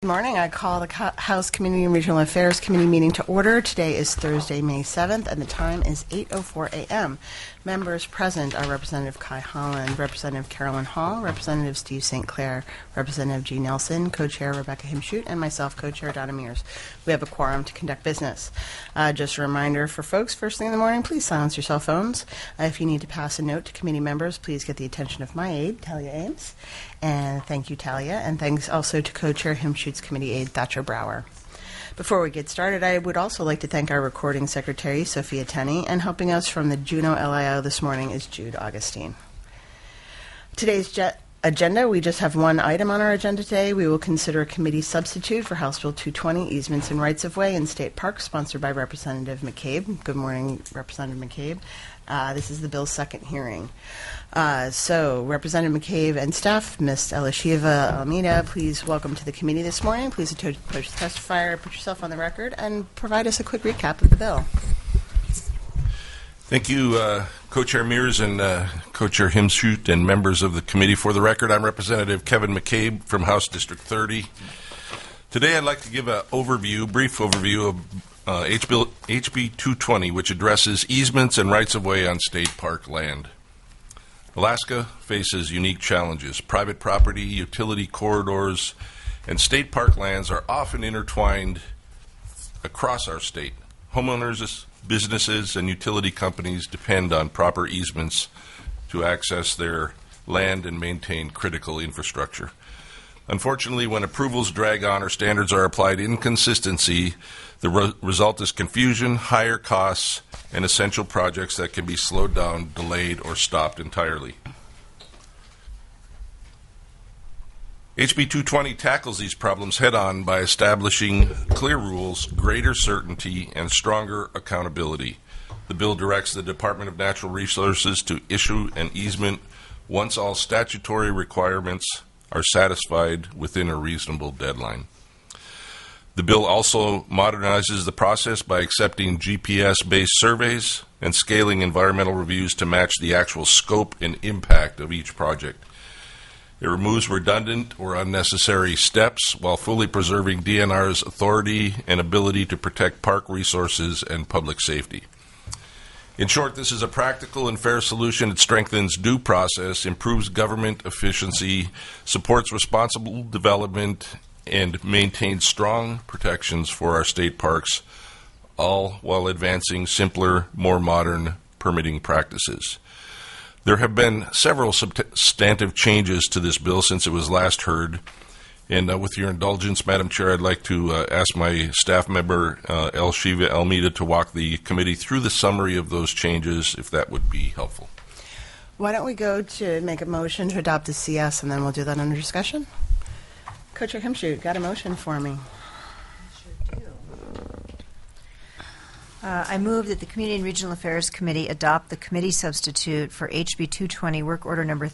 Good morning. I call the House Community and Regional Affairs Committee meeting to order. Today is Thursday, May 7th, and the time is 8:04 a.m. Members present are Representative Kai Holland, Representative Carolyn Hall, Representative Steve St. Clair, Representative G. Nelson, Co-Chair Rebecca Himschoot, and myself, Co-Chair Donna Mears. We have a quorum to conduct business. Just a reminder for folks, first thing in the morning, please silence your cell phones. If you need to pass a note to committee members, please get the attention of my aide, Talia Ames. And thank you, Talia. And thanks also to Co-Chair Himschoot's committee aide, Thatcher Brower. Before we get started, I would also like to thank our recording secretary, Sophia Tenney, and helping us from the Juneau LIO this morning is Jude Augustine. Today's agenda, we just have one item on our agenda today. We will consider a committee substitute for House Bill 220, Easements and Rights-of-Way in State Parks, sponsored by Representative McCabe. Good morning, Representative McCabe. This is the bill's second hearing. So, Representative McCabe and staff, Ms. Elishiva Almeida, please welcome to the committee this morning. Please approach the testifier, put yourself on the record, and provide us a quick recap of the bill. Thank you, Co-Chair Mears and Co-Chair Himschoot and members of the committee. For the record, I'm Representative Kevin McCabe from House District 30. Today I'd like to give a brief overview of HB 220, which addresses easements and rights-of-way on state park land. Alaska faces unique challenges. Private property, utility corridors, and state park lands are often intertwined across our state. Homeowners, businesses, and utility companies depend on proper easements to access their land and maintain critical infrastructure. Unfortunately, when approvals drag on or standards are applied inconsistency, the result is confusion, higher costs, and essential projects that can be slowed down, delayed, or stopped entirely. HB 220 tackles these problems head-on by establishing clear rules, greater certainty, and stronger accountability. The bill directs the Department of Natural Resources to issue an easement once all statutory requirements are satisfied within a reasonable deadline. The bill also modernizes the process by accepting GPS-based surveys and scaling environmental reviews to match the actual scope and impact of each project. It removes redundant or unnecessary steps while fully preserving DNR's authority and ability to protect park resources and public safety. In short, this is a practical and fair solution. It strengthens due process, improves government efficiency, supports responsible development, and maintains strong protections for our state parks, all while advancing simpler, more modern permitting practices. There have been several substantive changes to this bill since it was last heard. And with your indulgence, Madam Chair, I'd like to ask my staff member, Elishiva Almeida, to walk the committee through the summary of those changes, if that would be helpful. Why don't we go to make a motion to adopt the CS, and then we'll do that under discussion? Co-Chair Himschoot, got a motion for me. I move that the Community and Regional Affairs Committee adopt the committee substitute for HB 220 Work Order Number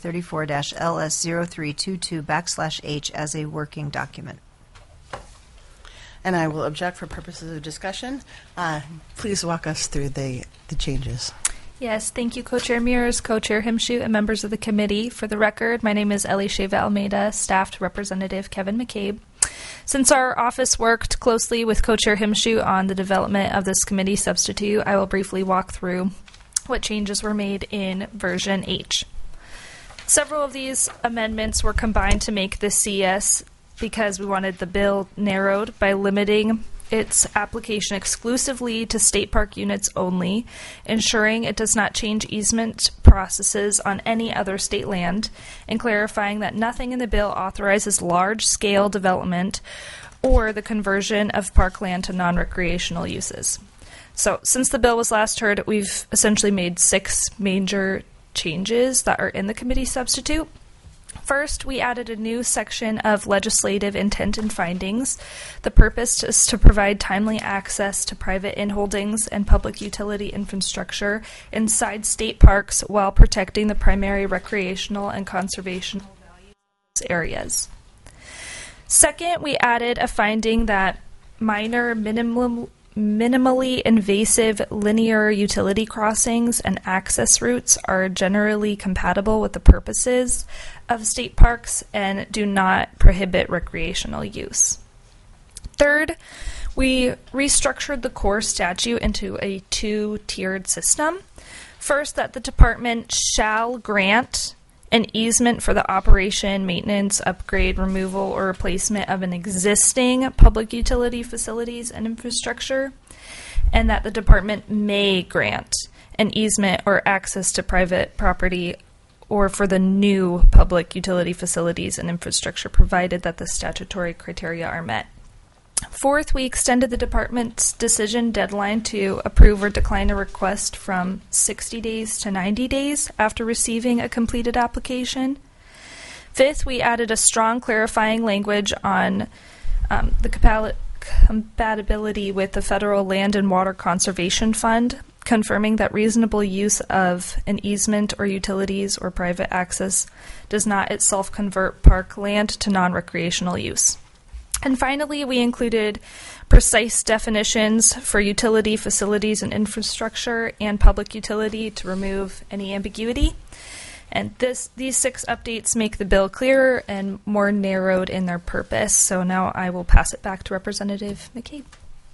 34-LS0322/H as a working document. And I will object for purposes of discussion. Please walk us through the changes. Yes, thank you, Co-Chair Mears, Co-Chair Himschoot, and members of the committee. For the record, my name is Elishiva Almeida, staff to Representative Kevin McCabe. Since our office worked closely with Co-Chair Himschoot on the development of this committee substitute, I will briefly walk through what changes were made in version H. Several of these amendments were combined to make the CS because we wanted the bill narrowed by limiting its application exclusively to state park units only, ensuring it does not change easement processes on any other state land, and clarifying that nothing in the bill authorizes large-scale development or the conversion of parkland to non-recreational uses. So, since the bill was last heard, we've essentially made 6 major changes that are in the committee substitute. First, we added a new section of legislative intent and findings. The purpose is to provide timely access to private inholdings and public utility infrastructure inside state parks while protecting the primary recreational and conservational values of those areas. Second, we added a finding that minor minimally invasive linear utility crossings and access routes are generally compatible with the purposes of state parks and do not prohibit recreational use. Third, we restructured the core statute into a two-tiered system. First, that the department shall grant an easement for the operation, maintenance, upgrade, removal, or replacement of an existing public utility facilities and infrastructure, and that the department may grant an easement or access to private property or for the new public utility facilities and infrastructure, provided that the statutory criteria are met. Fourth, we extended the department's decision deadline to approve or decline a request from 60 days to 90 days after receiving a completed application. Fifth, we added a strong clarifying language on the compatibility with the Federal Land and Water Conservation Fund, confirming that reasonable use of an easement or utilities or private access does not itself convert park land to non-recreational use. And finally, we included precise definitions for utility, facilities, and infrastructure and public utility to remove any ambiguity. And these 6 updates make the bill clearer and more narrowed in their purpose. So now I will pass it back to Representative McCabe.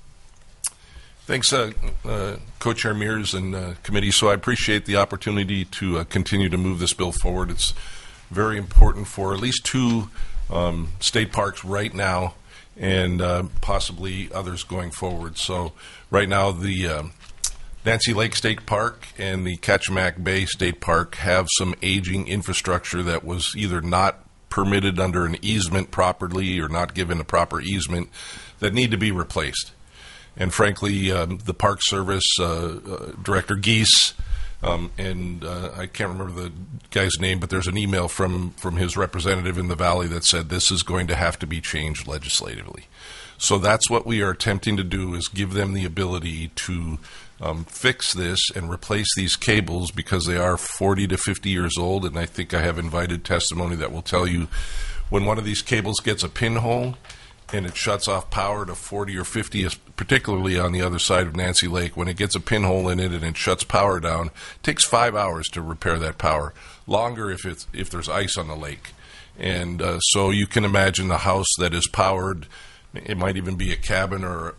Thanks, Co-Chair Mears and committee. So I appreciate the opportunity to continue to move this bill forward. It's very important for at least 2 state parks right now, and possibly others going forward. So right now, the Nancy Lake State Park and the Kachemak Bay State Park have some aging infrastructure that was either not permitted under an easement properly or not given a proper easement that need to be replaced. And frankly, the Park Service, Director Geese, and I can't remember the guy's name, but there's an email from his representative in the Valley that said this is going to have to be changed legislatively. So that's what we are attempting to do, is give them the ability to fix this and replace these cables, because they are 40 to 50 years old, and I think I have invited testimony that will tell you when one of these cables gets a pinhole and it shuts off power to 40 or 50, particularly on the other side of Nancy Lake. When it gets a pinhole in it and it shuts power down, it takes 5 hours to repair that power. Longer if there's ice on the lake. And so you can imagine the house that is powered. It might even be a cabin or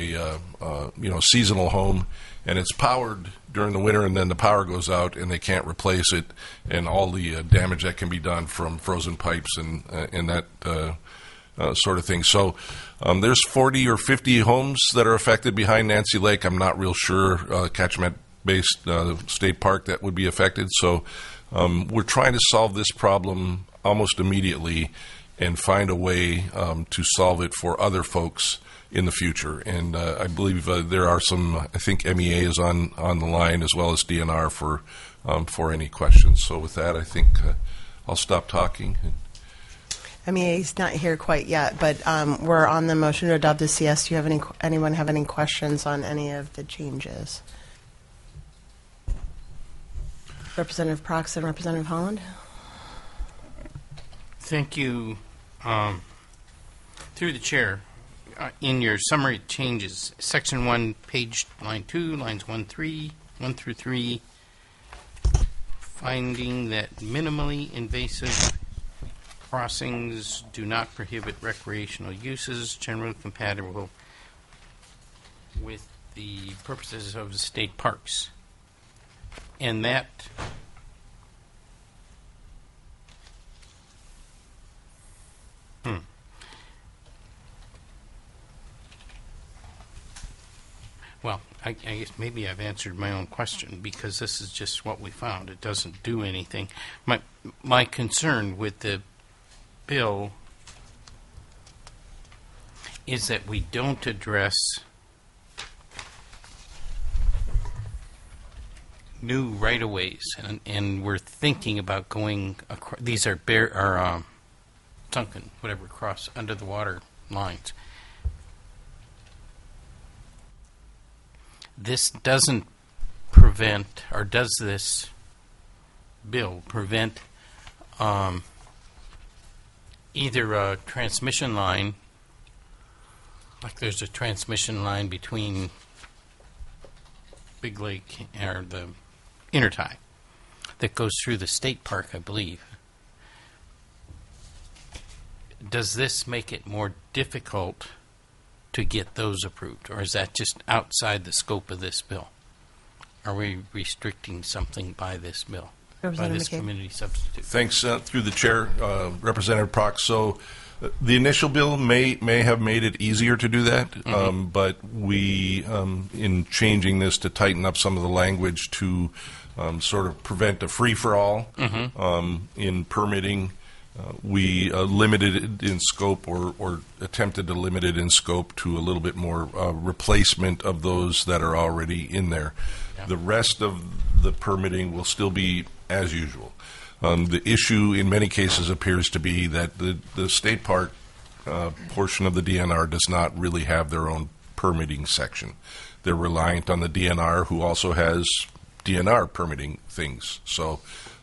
a seasonal home, and it's powered during the winter, and then the power goes out and they can't replace it, and all the damage that can be done from frozen pipes and that sort of thing. So there's 40 or 50 homes that are affected behind Nancy Lake. I'm not real sure Kachemak-based state park that would be affected. So we're trying to solve this problem almost immediately and find a way to solve it for other folks in the future. And I believe there are some, I think MEA is on the line, as well as DNR for any questions. So with that, I think I'll stop talking. MEA is not here quite yet, but we're on the motion to adopt the CS. Do you have anyone have any questions on any of the changes? Representative Prox and Representative Holland. Thank you. Through the chair, in your summary changes, section 1, page line 2, lines 1 through 3, finding that minimally invasive crossings do not prohibit recreational uses, generally compatible with the purposes of the state parks. And that well, I guess maybe I've answered my own question, because this is just what we found. It doesn't do anything. My concern with the bill is that we don't address new right-of-ways, and we're thinking about going across. These are sunken, whatever, across under the water lines. This doesn't prevent, or does this bill prevent either a transmission line, like there's a transmission line between Big Lake or the Intertie that goes through the state park, I believe. Does this make it more difficult to get those approved? Or is that just outside the scope of this bill? Are we restricting something by this bill? By Representative this McCabe. community substitute? Thanks, through the chair, Representative Prox. So the initial bill may have made it easier to do that, but we, in changing this to tighten up some of the language to sort of prevent a free-for-all in permitting, we limited it in scope or attempted to limit it in scope to a little bit more replacement of those that are already in there. Yeah. The rest of the permitting will still be as usual. The issue in many cases appears to be that the state park portion of the DNR does not really have their own permitting section. They're reliant on the DNR, who also has DNR permitting things. So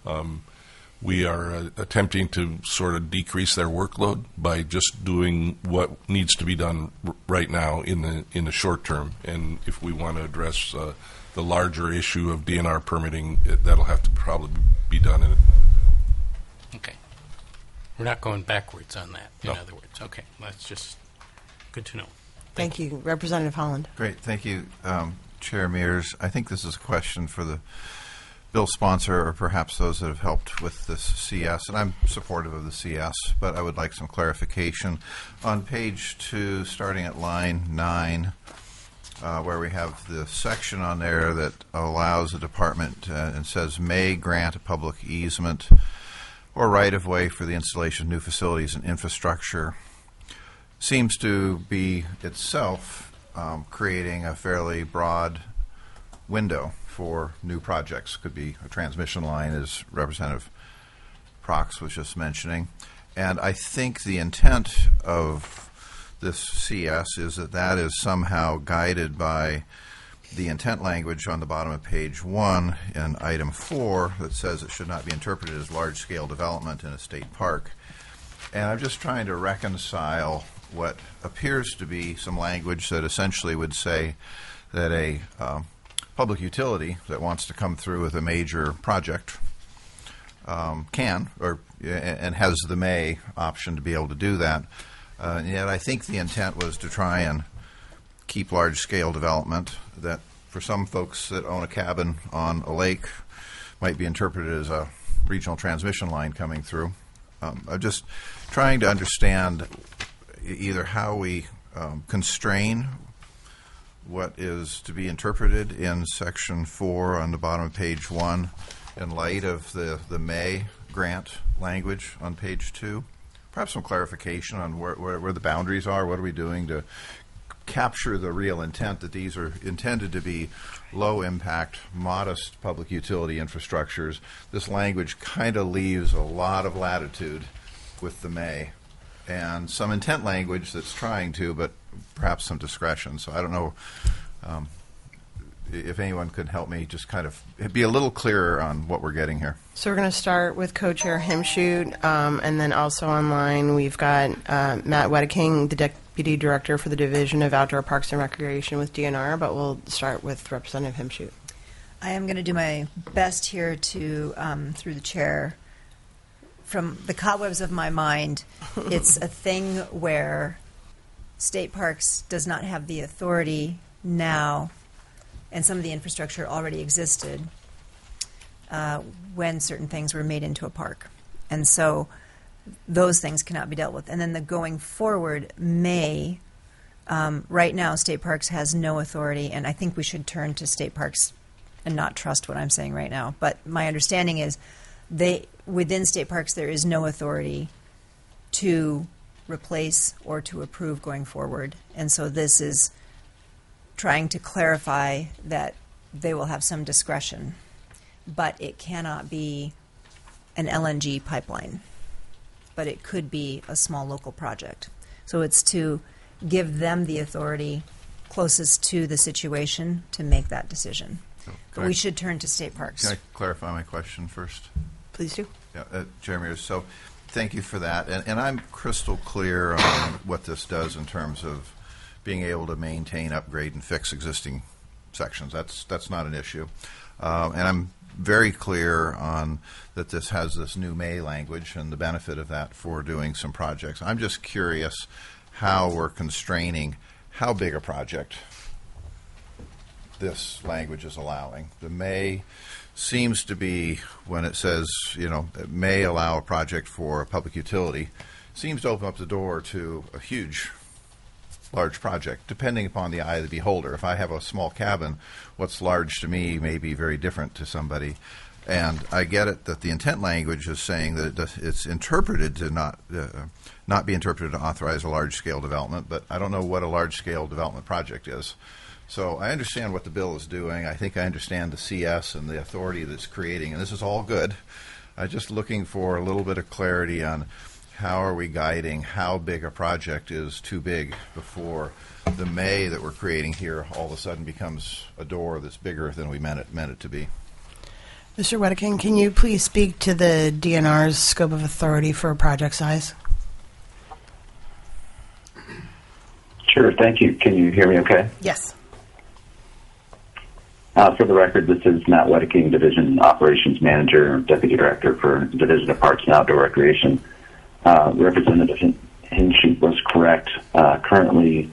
we are attempting to sort of decrease their workload by just doing what needs to be done right now in the short term. And if we want to address the larger issue of DNR permitting, that'll have to probably be done in Okay. We're not going backwards on that, in No. other words. Okay, that's just good to know. Thank you. Representative Holland. Great, thank you, Chair Mears. I think this is a question for the bill sponsor or perhaps those that have helped with this CS, and I'm supportive of the CS, but I would like some clarification. On page 2, starting at line 9, where we have the section on there that allows the department and says may grant a public easement or right-of-way for the installation of new facilities and infrastructure, seems to be itself creating a fairly broad window for new projects. Could be a transmission line, as Representative Prox was just mentioning. And I think the intent of this CS is that is somehow guided by the intent language on the bottom of page 1 in item 4 that says it should not be interpreted as large-scale development in a state park. And I'm just trying to reconcile what appears to be some language that essentially would say that a public utility that wants to come through with a major project can, and has the may option to be able to do that. And yet I think the intent was to try and keep large-scale development that for some folks that own a cabin on a lake might be interpreted as a regional transmission line coming through. I'm just trying to understand either how we constrain what is to be interpreted in section 4 on the bottom of page 1 in light of the may grant language on page 2. Perhaps some clarification on where the boundaries are. What are we doing to capture the real intent that these are intended to be low-impact, modest public utility infrastructures? This language kind of leaves a lot of latitude with the may, and some intent language that's trying to, but perhaps some discretion. So I don't know if anyone could help me just kind of be a little clearer on what we're getting here. So we're going to start with Co-Chair Himshoot, and then also online we've got Matt Wedeking, the Deputy Director for the Division of Outdoor Parks and Recreation with DNR, but we'll start with Representative Himshoot. I am going to do my best here to, through the chair, from the cobwebs of my mind, it's a thing where state parks does not have the authority now, and some of the infrastructure already existed when certain things were made into a park. And so those things cannot be dealt with. And then the going forward may, right now state parks has no authority, and I think we should turn to state parks and not trust what I'm saying right now. But my understanding is within state parks there is no authority to replace or to approve going forward. And so this is trying to clarify that they will have some discretion, but it cannot be an LNG pipeline, but it could be a small local project. So it's to give them the authority closest to the situation to make that decision. But we should turn to state parks. Can I clarify my question first? Please do. Yeah, Jeremy, so thank you for that. And I'm crystal clear on what this does in terms of being able to maintain, upgrade, and fix existing sections. That's not an issue. And I'm very clear on that this has this new may language and the benefit of that for doing some projects. I'm just curious how we're constraining how big a project this language is allowing. The may seems to be, when it says, it may allow a project for a public utility, seems to open up the door to a large project, depending upon the eye of the beholder. If I have a small cabin, what's large to me may be very different to somebody. And I get it that the intent language is saying that it's interpreted to not be interpreted to authorize a large-scale development, but I don't know what a large-scale development project is. So I understand what the bill is doing. I think I understand the CS and the authority that's creating, and this is all good. I'm just looking for a little bit of clarity on how are we guiding how big a project is too big before the may that we're creating here all of a sudden becomes a door that's bigger than we meant it to be. Mr. Wedeking, can you please speak to the DNR's scope of authority for project size? Sure, thank you. Can you hear me okay? Yes. For the record, this is Matt Wedeking, Division Operations Manager, Deputy Director for Division of Parks and Outdoor Recreation. Representative Hinshoot was correct. Currently,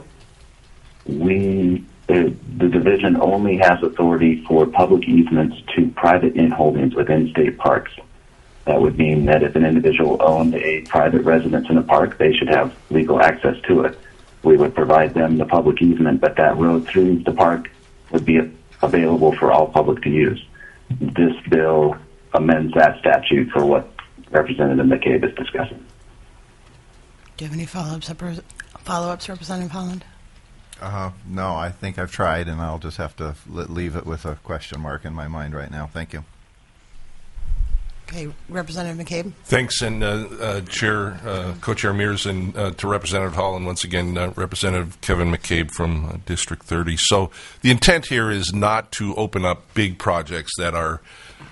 the division only has authority for public easements to private inholdings within state parks. That would mean that if an individual owned a private residence in a park, they should have legal access to it. We would provide them the public easement, but that road through the park would be available for all public to use. This bill amends that statute for what Representative McCabe is discussing. Do you have any follow-ups, Representative Holland? No, I think I've tried, and I'll just have to leave it with a question mark in my mind right now. Thank you. Okay, Representative McCabe. Thanks, and Co-Chair Mears, and to Representative Hall, and once again, Representative Kevin McCabe from District 30. So the intent here is not to open up big projects that are,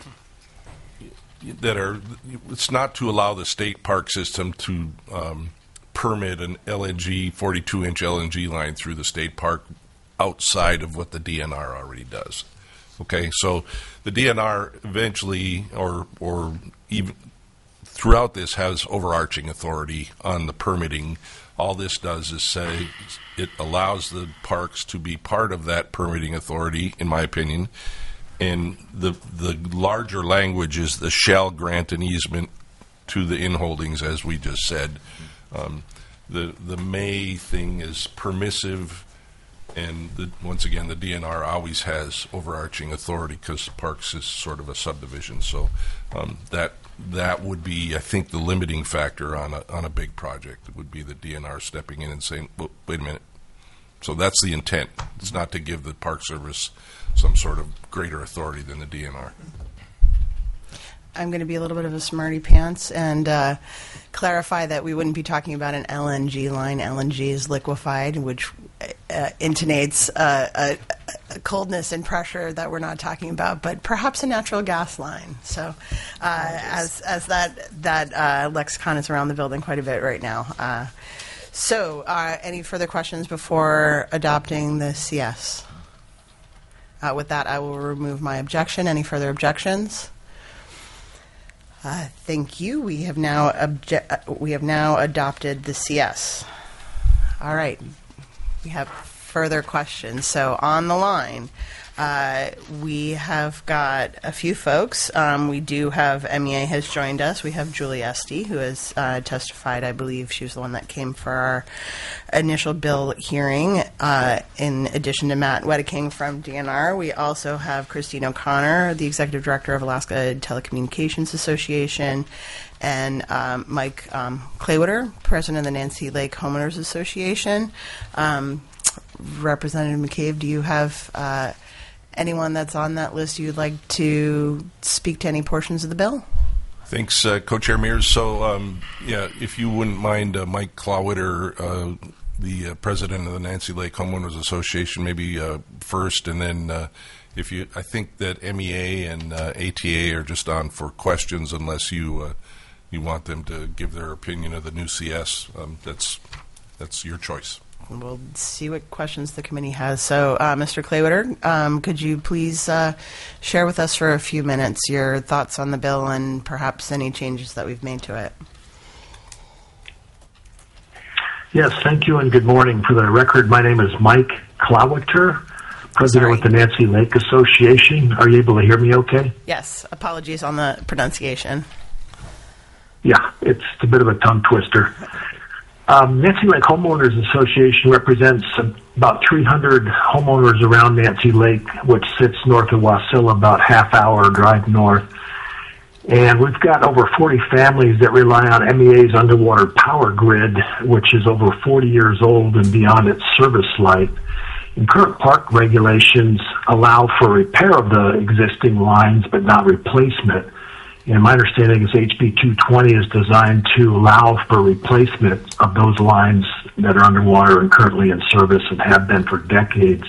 it's not to allow the state park system to permit an LNG, 42-inch LNG line through the state park outside of what the DNR already does. Okay, so the DNR eventually, or even throughout this, has overarching authority on the permitting. All this does is say it allows the parks to be part of that permitting authority, in my opinion. And the larger language is the shall grant an easement to the inholdings, as we just said. The may thing is permissive. And once again, the DNR always has overarching authority because parks is sort of a subdivision. So that would be, I think, the limiting factor on a big project. It would be the DNR stepping in and saying, well, wait a minute. So that's the intent. It's not to give the Park Service some sort of greater authority than the DNR. I'm going to be a little bit of a smarty pants and clarify that we wouldn't be talking about an LNG line. LNG is liquefied, which intonates a coldness and pressure that we're not talking about, but perhaps a natural gas line. So as that lexicon is around the building quite a bit right now. So any further questions before adopting the CS? With that, I will remove my objection. Any further objections? Thank you. We have now adopted the CS. All right. We have further questions. So on the line, we have got a few folks. We do have MEA has joined us. We have Julie Esty, who has testified. I believe she was the one that came for our initial bill hearing. In addition to Matt Wedeking from DNR, we also have Christine O'Connor, the Executive Director of Alaska Telecommunications Association, and Mike Claywater, President of the Nancy Lake Homeowners Association. Representative McCabe, do you have anyone that's on that list you'd like to speak to any portions of the bill? Thanks, Co-Chair Mears. So, if you wouldn't mind, Mike Claywater, the President of the Nancy Lake Homeowners Association, maybe first, and then I think that MEA and ATA are just on for questions unless you want them to give their opinion of the new CS. That's your choice. We'll see what questions the committee has. So, Mr. Claywater, could you please share with us for a few minutes your thoughts on the bill and perhaps any changes that we've made to it? Yes, thank you and good morning. For the record, my name is Mike Klawiter, President with the Nancy Lake Association. Are you able to hear me okay? Yes, apologies on the pronunciation. Yeah, it's a bit of a tongue twister. Nancy Lake Homeowners Association represents about 300 homeowners around Nancy Lake, which sits north of Wasilla, about half-hour drive north. And we've got over 40 families that rely on MEA's underwater power grid, which is over 40 years old and beyond its service life. And current park regulations allow for repair of the existing lines, but not replacement. And my understanding is HB 220 is designed to allow for replacement of those lines that are underwater and currently in service and have been for decades.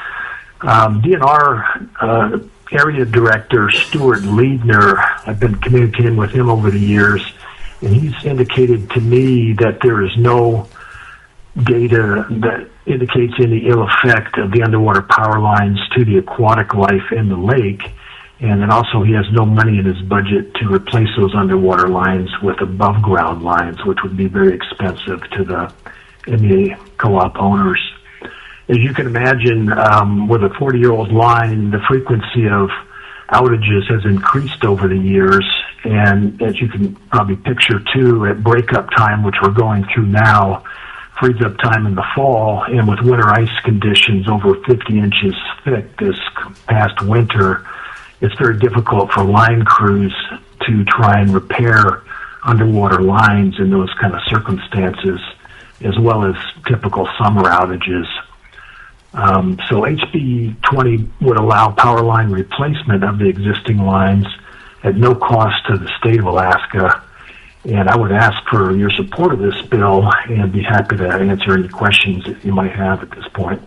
DNR Area Director Stuart Liebner, I've been communicating with him over the years, and he's indicated to me that there is no data that indicates any ill effect of the underwater power lines to the aquatic life in the lake. And then also he has no money in his budget to replace those underwater lines with above ground lines, which would be very expensive to the MEA co-op owners. As you can imagine, with a 40-year-old line, the frequency of outages has increased over the years. And as you can probably picture too, at breakup time, which we're going through now, freeze-up time in the fall, and with winter ice conditions over 50 inches thick this past winter, it's very difficult for line crews to try and repair underwater lines in those kind of circumstances, as well as typical summer outages. So HB 20 would allow power line replacement of the existing lines at no cost to the state of Alaska. And I would ask for your support of this bill and be happy to answer any questions that you might have at this point.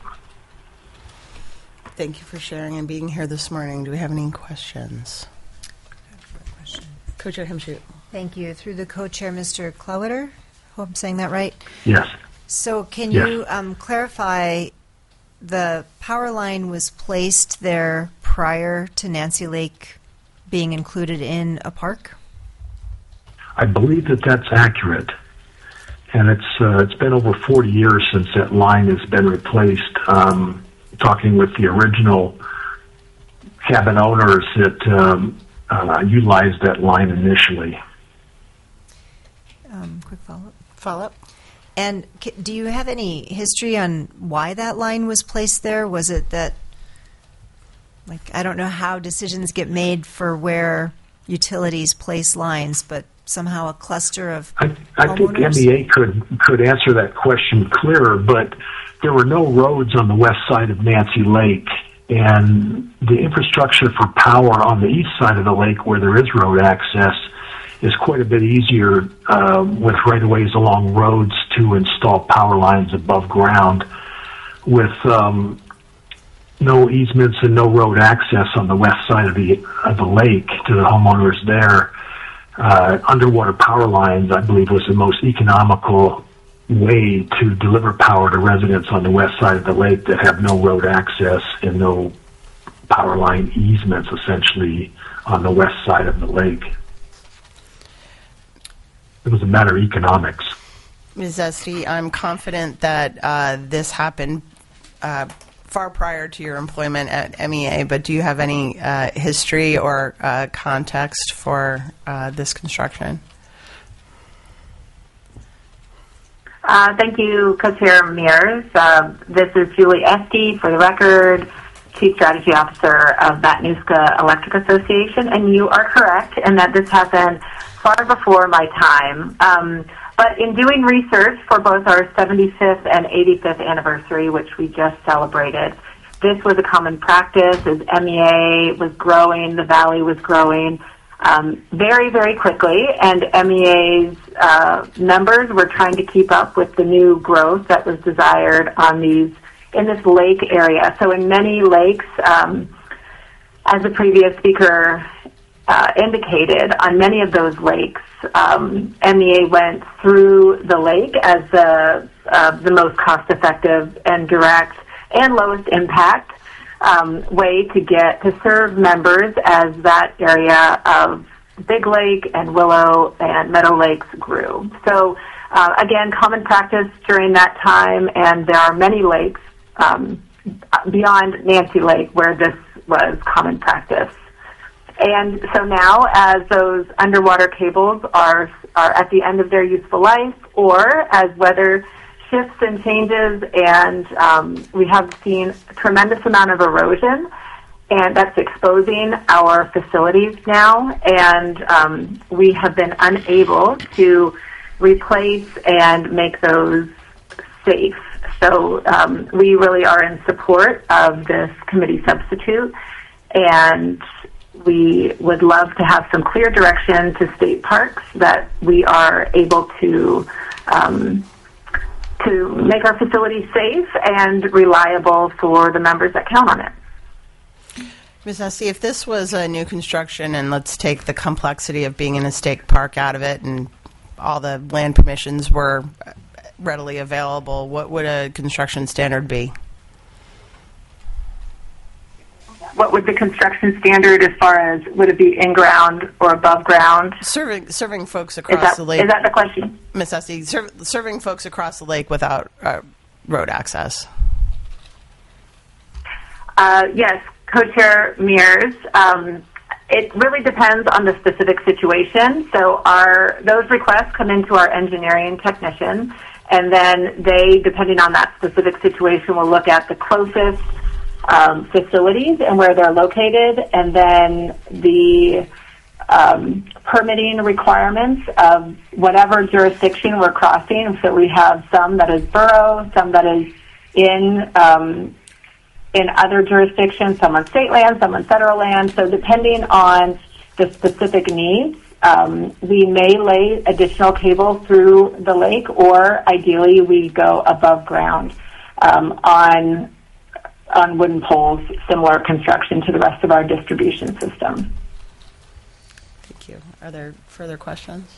Thank you for sharing and being here this morning. Do we have any questions? Co-Chair Himshoot. Thank you. Through the co-chair, Mr. Klawiter. Hope I'm saying that right. Yes. So can Yes. you clarify, the power line was placed there prior to Nancy Lake being included in a park? I believe that that's accurate. And it's been over 40 years since that line has been replaced. Talking with the original cabin owners that utilized that line initially. Quick follow-up. Follow-up? And do you have any history on why that line was placed there? Was it that, I don't know how decisions get made for where utilities place lines, but somehow a cluster of I think homeowners? MEA could answer that question clearer, but there were no roads on the west side of Nancy Lake, and the infrastructure for power on the east side of the lake, where there is road access, is quite a bit easier with right-of-ways along roads to install power lines above ground. With no easements and no road access on the west side of the lake to the homeowners there, underwater power lines, I believe, was the most economical way to deliver power to residents on the west side of the lake that have no road access and no power line easements, essentially, on the west side of the lake. It was a matter of economics. Ms. Zesty, I'm confident that this happened far prior to your employment at MEA, but do you have any history or context for this construction? Thank you, Co-Chair Mears. This is Julie Esty, for the record, Chief Strategy Officer of Matanuska Electric Association, and you are correct in that this happened far before my time. But in doing research for both our 75th and 85th anniversary, which we just celebrated, this was a common practice as MEA was growing, the valley was growing very, very quickly, and MEA's members were trying to keep up with the new growth that was desired in this lake area. So in many lakes, as the previous speaker indicated, on many of those lakes, MEA went through the lake as the most cost-effective and direct and lowest impact way to serve members as that area of Big Lake and Willow and Meadow Lakes grew. So Again, common practice during that time, and there are many lakes beyond Nancy Lake where this was common practice. And so now, as those underwater cables are at the end of their useful life, or as weather shifts and changes, and we have seen a tremendous amount of erosion, and that's exposing our facilities now, and we have been unable to replace and make those safe. So we really are in support of this committee substitute, and we would love to have some clear direction to state parks that we are able to make our facilities safe and reliable for the members that count on it. Ms. Esty, if this was a new construction, and let's take the complexity of being in a state park out of it, and all the land permissions were readily available, what would a construction standard be? What would the construction standard, as far as would it be in ground or above ground? Serving folks across the lake. Is that the question? Ms. Esty, serving folks across the lake without road access. Yes, Co-Chair Mears. It really depends on the specific situation. So those requests come into our engineering technician, and then they, depending on that specific situation, will look at the closest facilities and where they're located, and then the permitting requirements of whatever jurisdiction we're crossing. So we have some that is borough, some that is in other jurisdictions, some on state land, some on federal land. So depending on the specific needs, we may lay additional cable through the lake, or ideally we go above ground on wooden poles, similar construction to the rest of our distribution system. Thank you. Are there further questions?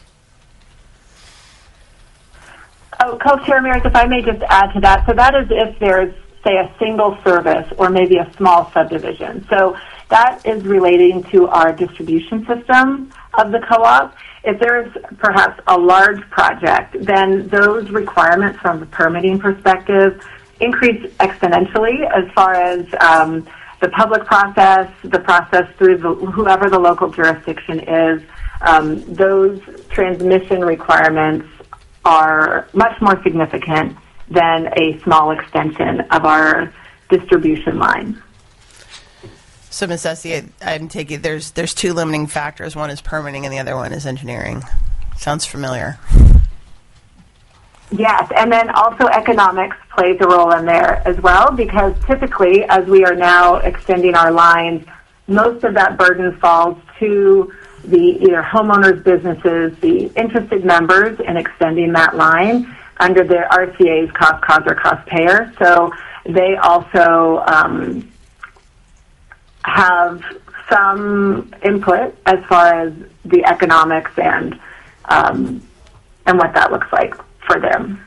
Oh, Co-Chair Mears, if I may just add to that. So that is if there's, say, a single service or maybe a small subdivision. So that is relating to our distribution system of the co-op. If there's perhaps a large project, then those requirements from the permitting perspective increase exponentially as far as the public process, the process through whoever the local jurisdiction is. Those transmission requirements are much more significant than a small extension of our distribution line. So, Ms. Esty, I'm taking there's two limiting factors. One is permitting, and the other one is engineering. Sounds familiar. Yes, and then also economics plays a role in there as well, because typically, as we are now extending our lines, most of that burden falls to the either homeowners, businesses, the interested members in extending that line under the RCA's cost causer, cost payer. So they also have some input as far as the economics and what that looks like for them.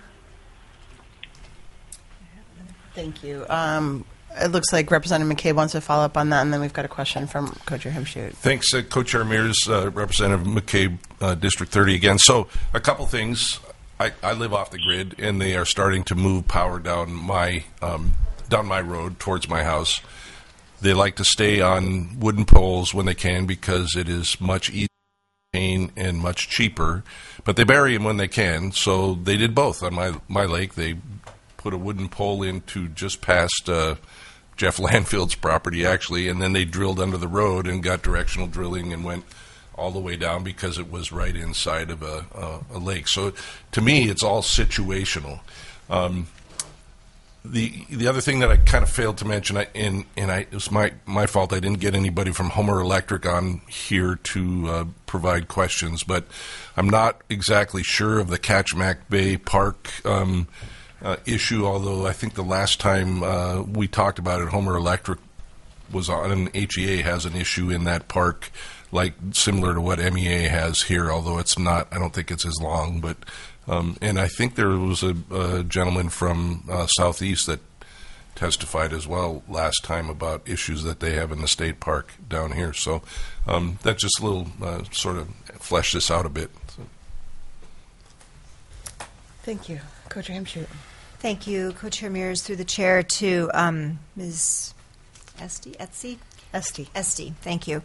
Thank you. It looks like Representative McCabe wants to follow up on that, and then we've got a question from Co-Chair Himschoot. Thanks, Co-Chair Mears, Representative McCabe, District 30 again. So a couple things. I live off the grid, and they are starting to move power down my road towards my house. They like to stay on wooden poles when they can because it is much easier to maintain and much cheaper. But they bury them when they can, so they did both on my lake. They put a wooden pole into just past Jeff Landfield's property, actually, and then they drilled under the road and got directional drilling and went all the way down because it was right inside of a lake. So to me, it's all situational. The other thing that I kind of failed to mention, it was my fault, I didn't get anybody from Homer Electric on here to provide questions, but I'm not exactly sure of the Kachemak Bay Park issue, although I think the last time we talked about it, Homer Electric was on, and HEA has an issue in that park, like similar to what MEA has here, although it's not, I don't think it's as long, but and I think there was a gentleman from Southeast that testified as well last time about issues that they have in the state park down here. So that just a little sort of flesh this out a bit. So. Thank you. Co-Chair Himshoot. Thank you, Co-Chair Mears, through the chair to Ms. Esty. Thank you.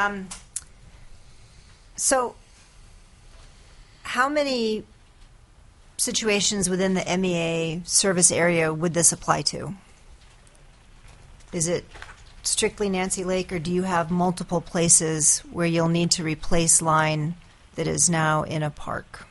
So, how many situations within the MEA service area would this apply to? Is it strictly Nancy Lake, or do you have multiple places where you'll need to replace line that is now in a park?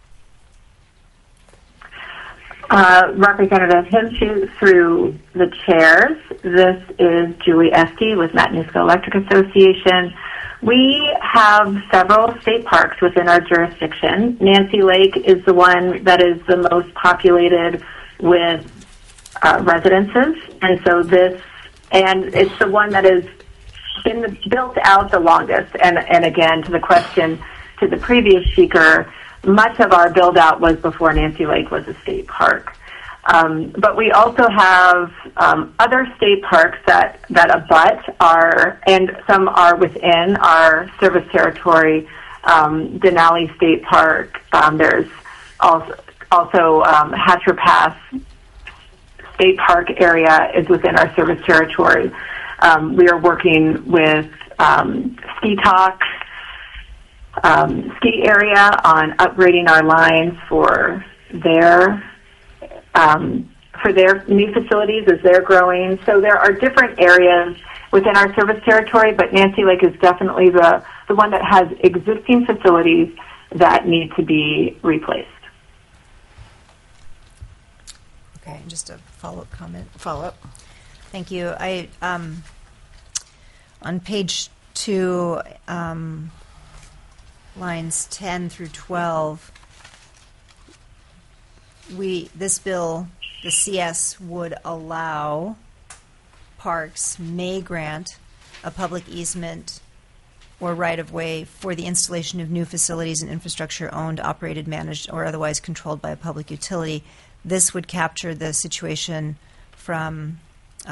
Representative Himshoot, through the chairs. This is Julie Esty with Matanuska Electric Association. We have several state parks within our jurisdiction. Nancy Lake is the one that is the most populated with residences, and so it's the one that has been built out the longest. And again, to the question to the previous speaker, much of our build-out was before Nancy Lake was a state park. But we also have other state parks that abut and some are within our service territory. Denali State Park. There's also Hatcher Pass State Park area is within our service territory. We are working with Ski Talk ski area on upgrading our lines for their new facilities as they're growing. So there are different areas within our service territory, but Nancy Lake is definitely the one that has existing facilities that need to be replaced. Okay, and just a follow-up comment. Follow-up. Thank you. On page 2, lines 10 through 12, this bill, the CS, would allow parks may grant a public easement or right-of-way for the installation of new facilities and infrastructure owned, operated, managed, or otherwise controlled by a public utility. This would capture the situation from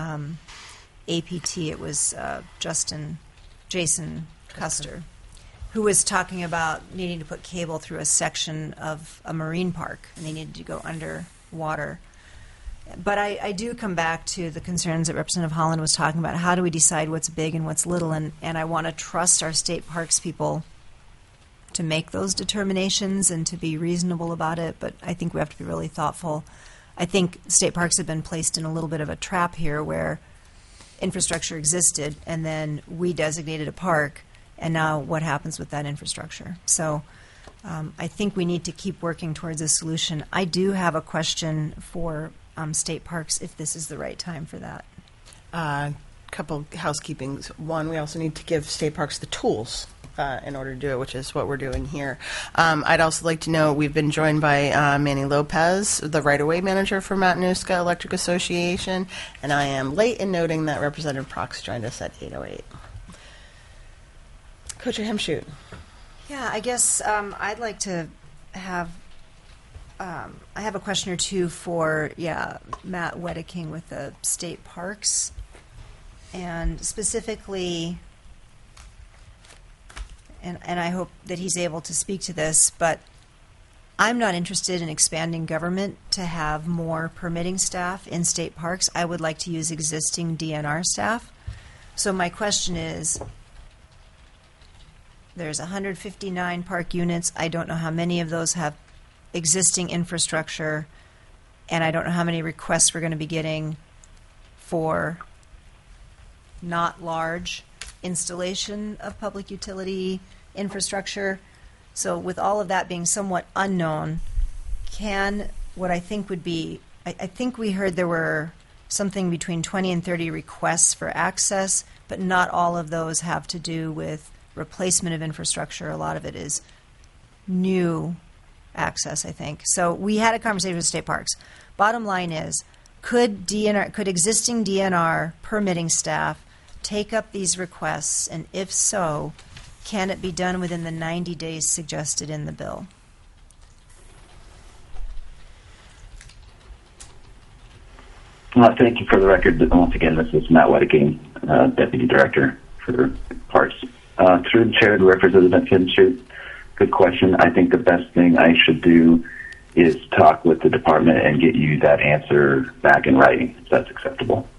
APT. It was Jason Custer, who was talking about needing to put cable through a section of a marine park, and they needed to go underwater. But I do come back to the concerns that Representative Holland was talking about. How do we decide what's big and what's little? And I want to trust our state parks people to make those determinations and to be reasonable about it, but I think we have to be really thoughtful. I think state parks have been placed in a little bit of a trap here where infrastructure existed, and then we designated a park, and now what happens with that infrastructure? So I think we need to keep working towards a solution. I do have a question for state parks, if this is the right time for that. Couple housekeepings. One, we also need to give state parks the tools in order to do it, which is what we're doing here. I'd also like to know, we've been joined by Manny Lopez, the right-of-way manager for Matanuska Electric Association, and I am late in noting that Representative Prox joined us at 8:08. Co-Chair Himshoot. Yeah, I guess I'd like to have I have a question or two for Matt Wedeking with the state parks, and specifically, and I hope that he's able to speak to this, but I'm not interested in expanding government to have more permitting staff in state parks. I would like to use existing DNR staff. So my question is, there's 159 park units. I don't know how many of those have existing infrastructure, and I don't know how many requests we're going to be getting for not large installation of public utility infrastructure. So with all of that being somewhat unknown, what I think would be, I think we heard there were something between 20 and 30 requests for access, but not all of those have to do with replacement of infrastructure. A lot of it is new access, I think. So we had a conversation with state parks. Bottom line is, could existing DNR permitting staff take up these requests, and if so, can it be done within the 90 days suggested in the bill? Thank you. For the record, once again, this is Matt Wedeking, Deputy Director for Parks. Through the chair to Representative Himshoot, good question. I think the best thing I should do is talk with the department and get you that answer back in writing, if that's acceptable.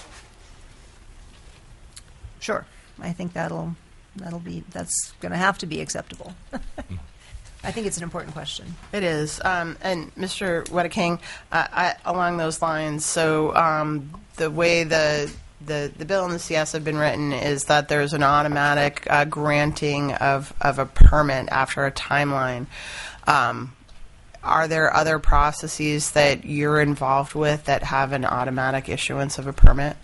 Sure. I think that's going to have to be acceptable. I think it's an important question. It is. And Mr. Wedeking, along those lines, so the way the bill and the CS have been written is that there's an automatic granting of a permit after a timeline. Are there other processes that you're involved with that have an automatic issuance of a permit?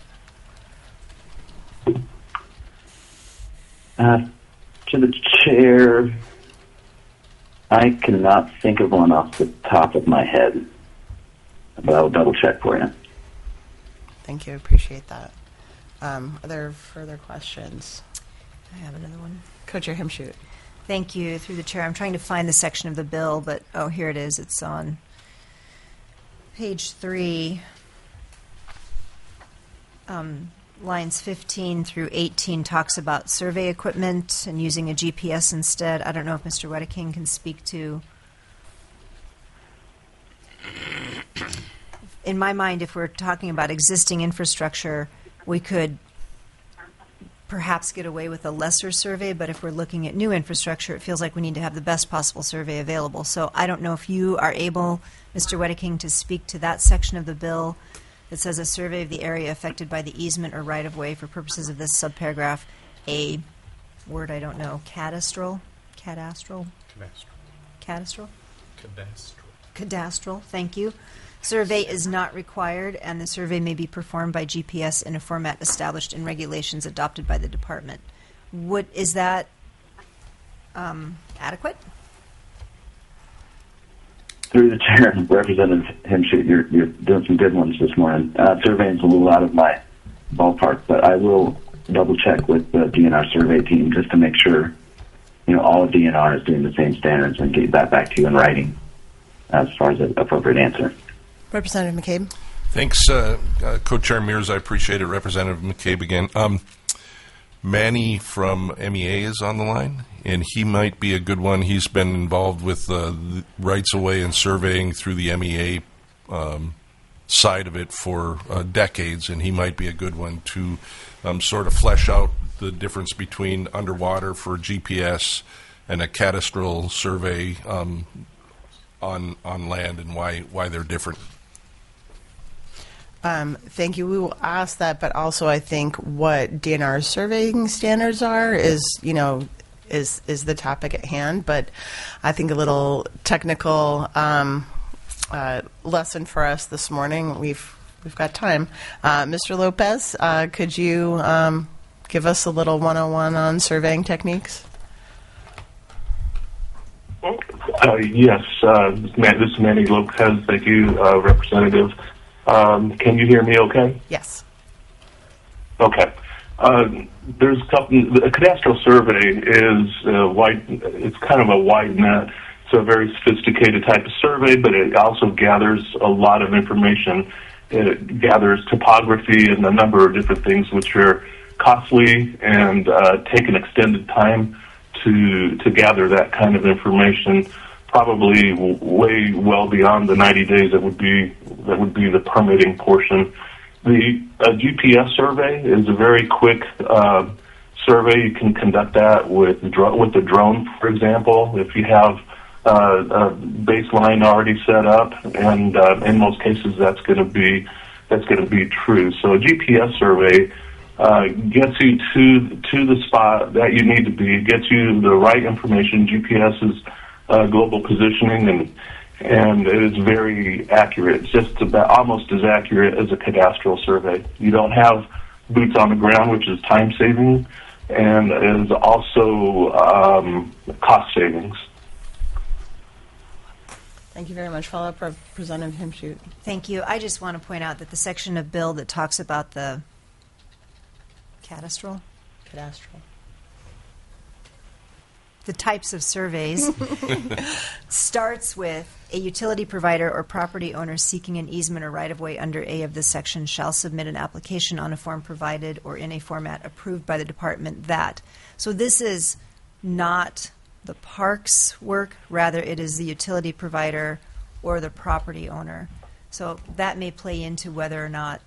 To the chair, I cannot think of one off the top of my head, but I'll double check for you. Thank you. Appreciate that. Are there further questions? I have another one. Co-Chair Himshoot. Thank you. Through the chair, I'm trying to find the section of the bill, but here it is. It's on page 3, lines 15 through 18 talks about survey equipment and using a GPS instead. I don't know if Mr. Wedeking can speak to. In my mind, if we're talking about existing infrastructure, we could perhaps get away with a lesser survey, but if we're looking at new infrastructure, it feels like we need to have the best possible survey available. So I don't know if you are able, Mr. Wedeking, to speak to that section of the bill that says a survey of the area affected by the easement or right-of-way for purposes of this subparagraph, a word I don't know, cadastral, thank you. Survey is not required, and the survey may be performed by GPS in a format established in regulations adopted by the department. Is that adequate? Through the chair, Representative Himshoot, you're doing some good ones this morning. Surveying's a little out of my ballpark, but I will double check with the DNR survey team just to make sure, all of DNR is doing the same standards and get that back to you in writing as far as an appropriate answer. Representative McCabe. Thanks, Co-Chair Mears. I appreciate it. Representative McCabe again. Manny from MEA is on the line, and he might be a good one. He's been involved with the rights-of-way and surveying through the MEA side of it for decades, and he might be a good one to sort of flesh out the difference between underwater for GPS and a cadastral survey on land and why they're different. Thank you. We will ask that, but also I think what DNR's surveying standards are is the topic at hand. But I think a little technical lesson for us this morning. We've got time. Mr. Lopez, could you give us a little 101 on surveying techniques? Yes, this is Manny Lopez. Thank you, Representative. Can you hear me okay? Yes. Okay. There's a cadastral survey is wide. It's kind of a wide net. It's a very sophisticated type of survey, but it also gathers a lot of information. It gathers topography and a number of different things which are costly and take an extended time to gather that kind of information. Probably way well beyond the 90 days that would be the permitting portion. The GPS survey is a very quick survey. You can conduct that with the drone, for example, if you have a baseline already set up, and in most cases that's going to be true. So a GPS survey gets you to the spot that you need to be, gets you the right information. GPS is global positioning, and it is very accurate. It's just about almost as accurate as a cadastral survey. You don't have boots on the ground, which is time saving, and is also cost savings. Thank you very much. Follow-up, Representative Himshoot. Thank you. I just want to point out that the section of bill that talks about the cadastral, the types of surveys starts with a utility provider or property owner seeking an easement or right-of-way under A of this section shall submit an application on a form provided or in a format approved by the department that. So this is not the parks work, rather it is the utility provider or the property owner. So that may play into whether or not,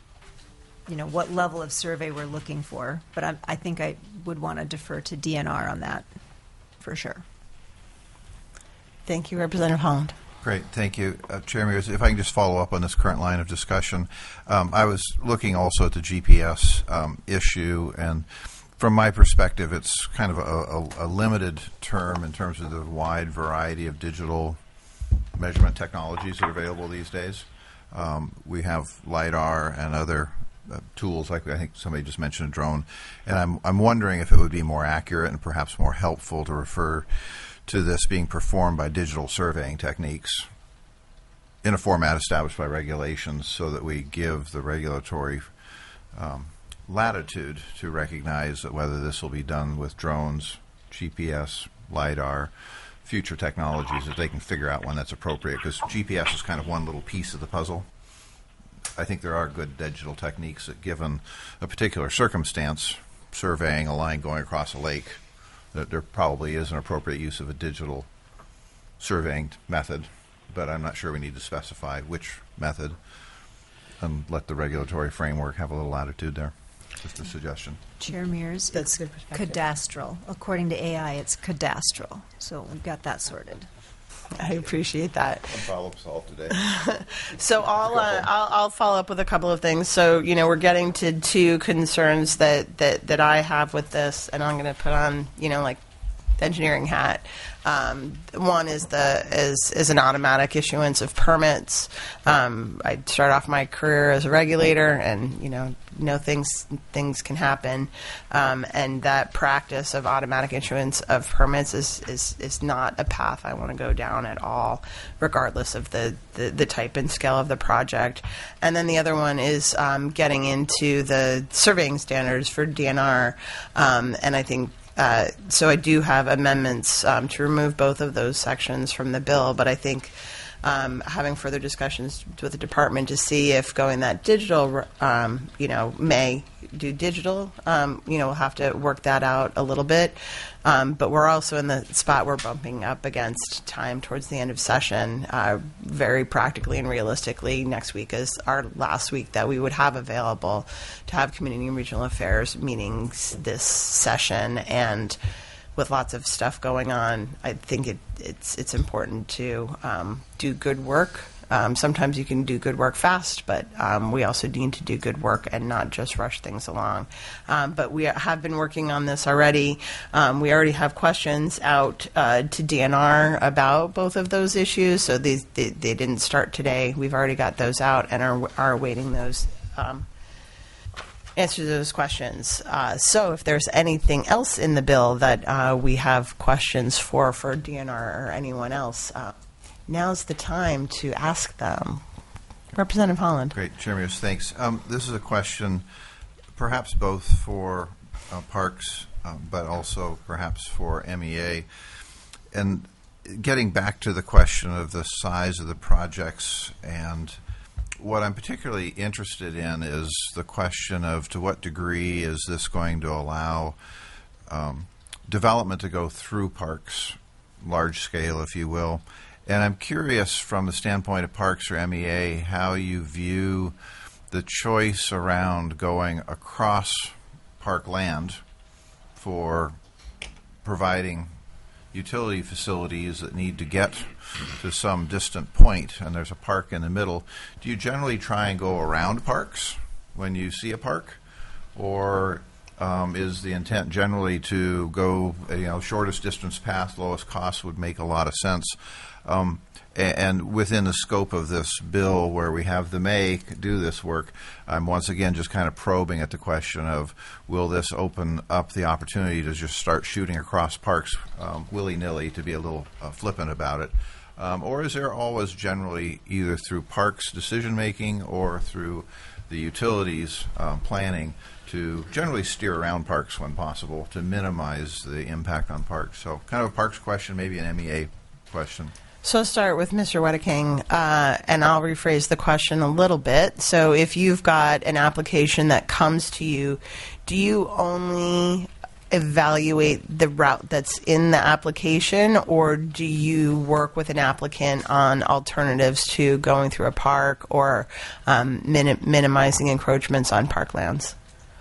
what level of survey we're looking for. But I think I would want to defer to DNR on that, for sure. Thank you, Representative Holland. Great, thank you. Chair Mears, if I can just follow up on this current line of discussion. I was looking also at the GPS issue, and from my perspective, it's kind of a limited term in terms of the wide variety of digital measurement technologies that are available these days. We have LiDAR and other tools, like I think somebody just mentioned a drone, and I'm wondering if it would be more accurate and perhaps more helpful to refer to this being performed by digital surveying techniques in a format established by regulations, so that we give the regulatory latitude to recognize that whether this will be done with drones, GPS, LiDAR, future technologies, that they can figure out when that's appropriate, because GPS is kind of one little piece of the puzzle. I think there are good digital techniques that, given a particular circumstance, surveying a line going across a lake, that there probably is an appropriate use of a digital surveying method, but I'm not sure we need to specify which method, and let the regulatory framework have a little latitude there. Just a suggestion. Chair Mears, That's it's good perspective. cadastral. According to AI, it's cadastral. So we've got that sorted. I appreciate that. One follow-up solved today. So I'll follow up with a couple of things. So we're getting to two concerns that I have with this, and I'm going to put on like the engineering hat. One is an automatic issuance of permits. I started off my career as a regulator, and things can happen, and that practice of automatic issuance of permits is not a path I want to go down at all, regardless of the type and scale of the project. And then the other one is getting into the surveying standards for DNR, and I think. So I do have amendments to remove both of those sections from the bill, but I think having further discussions with the department to see if going that digital, may do digital, we'll have to work that out a little bit. But we're also in the spot we're bumping up against time towards the end of session. Very practically and realistically, next week is our last week that we would have available to have community and regional affairs meetings this session, and with lots of stuff going on, I think it's important to do good work. Sometimes you can do good work fast, but we also need to do good work and not just rush things along. But we have been working on this already. We already have questions out to DNR about both of those issues, so they didn't start today. We've already got those out and are awaiting those answer to those questions. So if there's anything else in the bill that we have questions for DNR or anyone else, now's the time to ask them. Representative Holland. Great, Chair Mears, thanks. This is a question perhaps both for Parks, but also perhaps for MEA. And getting back to the question of the size of the projects, and what I'm particularly interested in is the question of to what degree is this going to allow development to go through parks, large scale, if you will. And I'm curious from the standpoint of Parks or MEA how you view the choice around going across park land for providing utility facilities that need to get to some distant point, and there's a park in the middle. Do you generally try and go around parks when you see a park, or is the intent generally to go, shortest distance path, lowest cost would make a lot of sense? And within the scope of this bill, where we have the may do this work, I'm once again just kind of probing at the question of, will this open up the opportunity to just start shooting across parks willy-nilly, to be a little flippant about it? Or is there always generally, either through parks decision-making or through the utilities planning, to generally steer around parks when possible to minimize the impact on parks? So kind of a parks question, maybe an MEA question. So I'll start with Mr. Wedeking, and I'll rephrase the question a little bit. So if you've got an application that comes to you, do you only evaluate the route that's in the application, or do you work with an applicant on alternatives to going through a park or minimizing encroachments on parklands?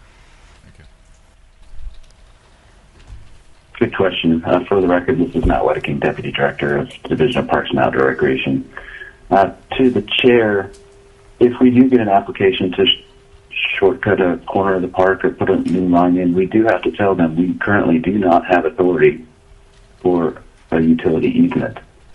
Good question. For the record, this is Matt Wedeking, Deputy Director of Division of Parks and Outdoor Recreation. To the Chair, if we do get an application to shortcut a corner of the park or put a new line in, we do have to tell them we currently do not have authority for a utility easement.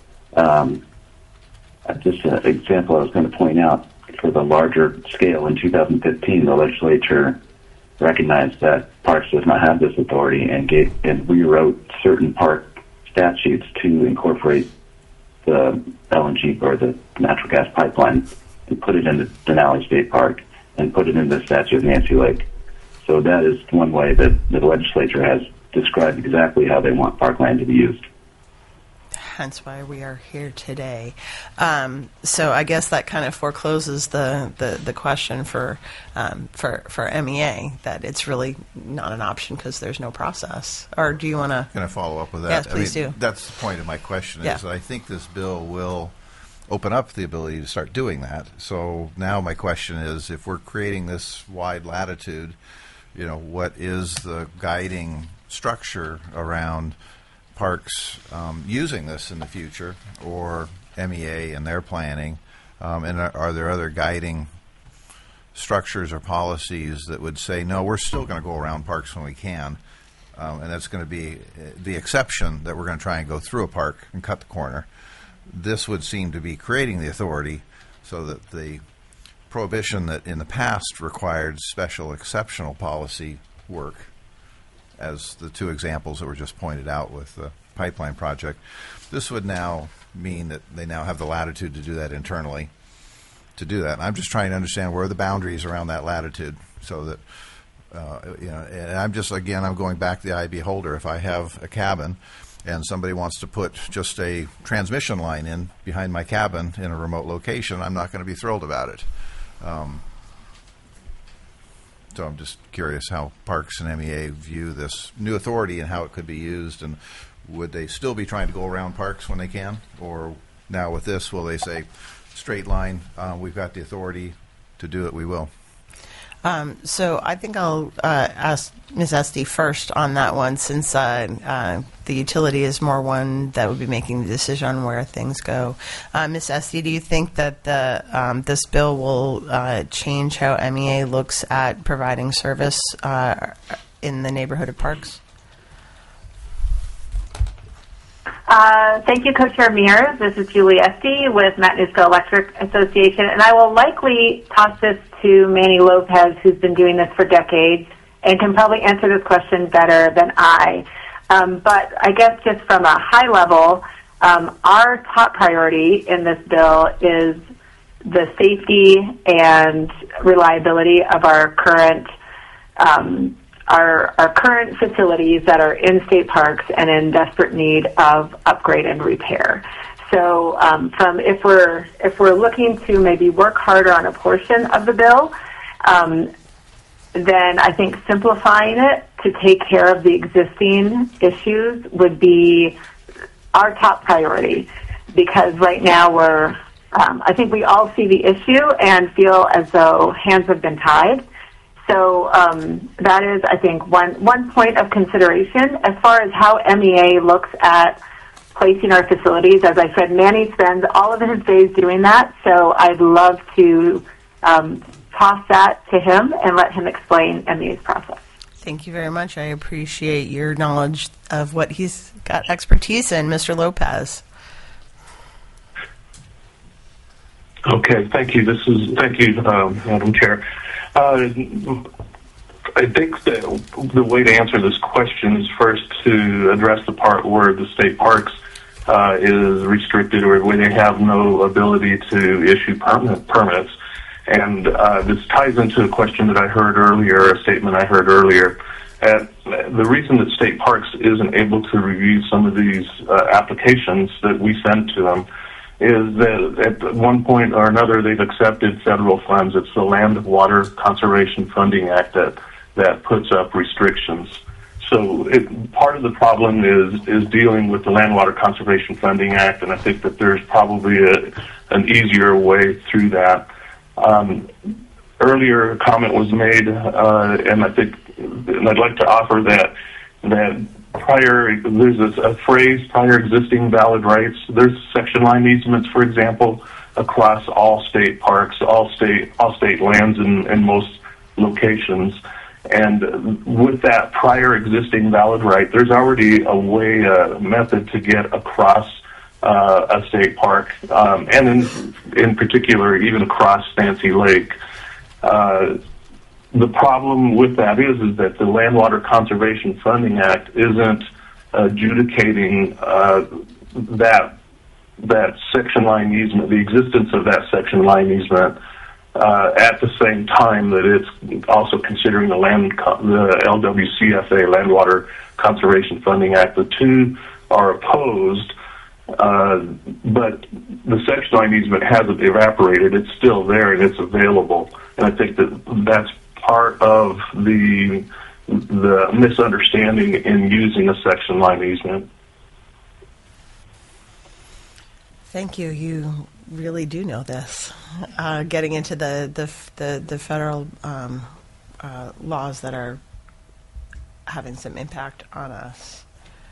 Just an example I was going to point out, for the larger scale in 2015, the legislature recognized that Parks does not have this authority and rewrote certain park statutes to incorporate the LNG or the natural gas pipeline and put it in the Denali State Park and put it in the statute of Nancy Lake. So that is one way that the legislature has described exactly how they want parkland to be used. Hence why we are here today. So I guess that kind of forecloses the question for MEA, that it's really not an option because there's no process. Or do you want to? Can I follow up with that? Yes, please do. That's the point of my question. Yeah. Is that I think this bill will open up the ability to start doing that. So now my question is, if we're creating this wide latitude, what is the guiding structure around Parks using this in the future, or MEA and their planning, and are there other guiding structures or policies that would say, no, we're still going to go around parks when we can, and that's going to be the exception, that we're going to try and go through a park and cut the corner. This would seem to be creating the authority so that the prohibition that in the past required special exceptional policy work, as the two examples that were just pointed out with the pipeline project, this would now mean that they now have the latitude to do that internally, to do that. And I'm just trying to understand where are the boundaries around that latitude, so that, and I'm going back to the eye beholder. If I have a cabin and somebody wants to put just a transmission line in behind my cabin in a remote location, I'm not going to be thrilled about it. So I'm just curious how Parks and MEA view this new authority and how it could be used, and would they still be trying to go around parks when they can? Or now with this, will they say, straight line, we've got the authority to do it, we will? So I think I'll ask Ms. Esty first on that one, since the utility is more one that would be making the decision on where things go. Ms. Esty, do you think that this bill will change how MEA looks at providing service in the neighborhood of parks? Thank you, Co-Chair Mears. This is Julie Esty with Matanuska Electric Association, and I will likely toss this to Manny Lopez, who's been doing this for decades and can probably answer this question better than I. But I guess just from a high level, our top priority in this bill is the safety and reliability of our current our current facilities that are in state parks and in desperate need of upgrade and repair. So, if we're looking to maybe work harder on a portion of the bill, then I think simplifying it to take care of the existing issues would be our top priority. Because right now I think we all see the issue and feel as though hands have been tied. So that is, I think, one point of consideration. As far as how MEA looks at placing our facilities, as I said, Manny spends all of his days doing that, so I'd love to toss that to him and let him explain MEA's process. Thank you very much. I appreciate your knowledge of what he's got expertise in. Mr. Lopez. Okay, thank you. Thank you, Madam Chair. I think the way to answer this question is first to address the part where the state parks is restricted, or where they have no ability to issue permits. And this ties into a question that I heard earlier, a statement I heard earlier. The reason that state parks isn't able to review some of these applications that we send to them is that at one point or another they've accepted federal funds. It's the Land Water Conservation Funding Act that puts up restrictions. So part of the problem is dealing with the Land Water Conservation Funding Act, and I think that there's probably an easier way through that. Earlier, a comment was made, and I'd like to offer that there's a phrase, prior existing valid rights. There's section line easements, for example, across all state parks, all state lands in most locations. And with that prior existing valid right, there's already a method to get across a state park, and in particular, even across Nancy Lake. The problem with that is that the Land Water Conservation Funding Act isn't adjudicating that section line easement, the existence of that section line easement, at the same time that it's also considering the LWCFA, Land Water Conservation Funding Act. The two are opposed, but the section line easement hasn't evaporated. It's still there and it's available. And I think that's part of the misunderstanding in using a section line easement. Thank you. You really do know this. Getting into the federal laws that are having some impact on us.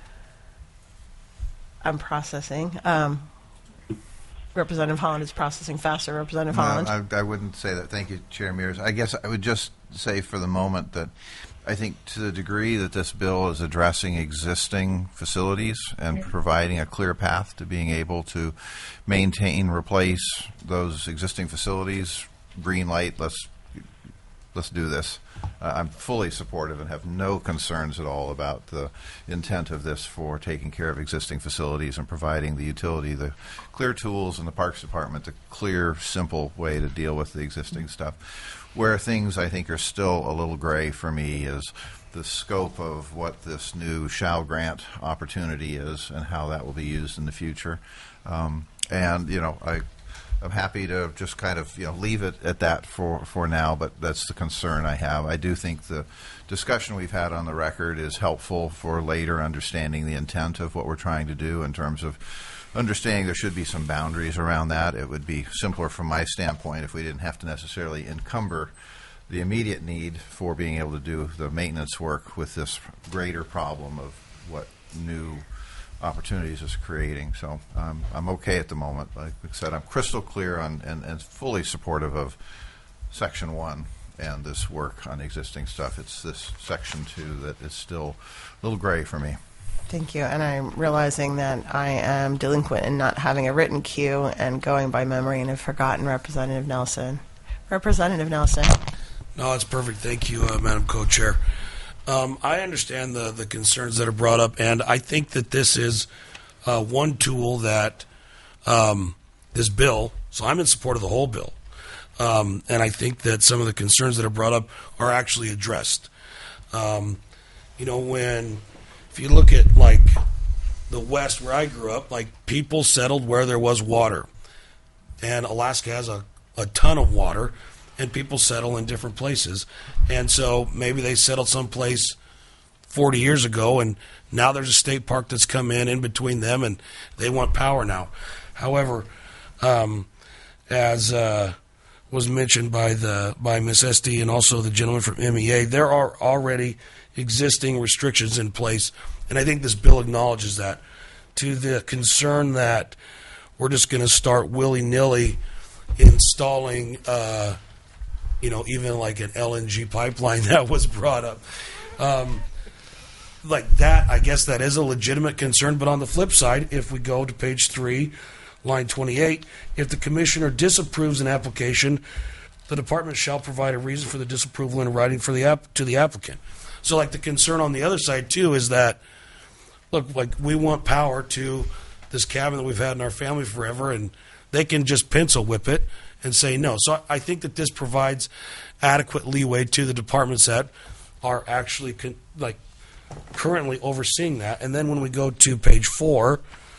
I'm processing. Representative Holland is processing faster. Representative Holland. I wouldn't say that. Thank you, Chair Mears. I guess I would just say for the moment that I think to the degree that this bill is addressing existing facilities and providing a clear path to being able to maintain, replace those existing facilities, green light, let's do this. I'm fully supportive and have no concerns at all about the intent of this for taking care of existing facilities and providing the utility, the clear tools in the Parks Department, the clear, simple way to deal with the existing stuff. Where things I think are still a little gray for me is the scope of what this new Shall Grant opportunity is and how that will be used in the future. I'm happy to just kind of leave it at that for now, but that's the concern I have. I do think the discussion we've had on the record is helpful for later understanding the intent of what we're trying to do in terms of understanding there should be some boundaries around that. It would be simpler from my standpoint if we didn't have to necessarily encumber the immediate need for being able to do the maintenance work with this greater problem of what new opportunities is creating. So I'm okay at the moment. Like I said, I'm crystal clear on and fully supportive of Section 1 and this work on existing stuff. It's this Section 2 that is still a little gray for me. Thank you. And I'm realizing that I am delinquent in not having a written cue and going by memory and have forgotten Representative Nelson. Representative Nelson. No, it's perfect. Thank you, Madam Co-Chair. I understand the concerns that are brought up, and I think that this is one tool that this bill, so I'm in support of the whole bill, and I think that some of the concerns that are brought up are actually addressed. If you look at, like, the West where I grew up, like, people settled where there was water, and Alaska has a ton of water, and people settle in different places. And so maybe they settled someplace 40 years ago, and now there's a state park that's come in between them, and they want power now. However, as was mentioned by Ms. Esty and also the gentleman from MEA, there are already existing restrictions in place, and I think this bill acknowledges that. To the concern that we're just going to start willy-nilly installing even like an LNG pipeline that was brought up. Like that, I guess that is a legitimate concern. But on the flip side, if we go to page 3, line 28, if the commissioner disapproves an application, the department shall provide a reason for the disapproval in writing to the applicant. So like the concern on the other side too is that, look, like we want power to this cabin that we've had in our family forever, and they can just pencil whip it and say no. So I think that this provides adequate leeway to the departments that are actually currently overseeing that. And then when we go to page 4,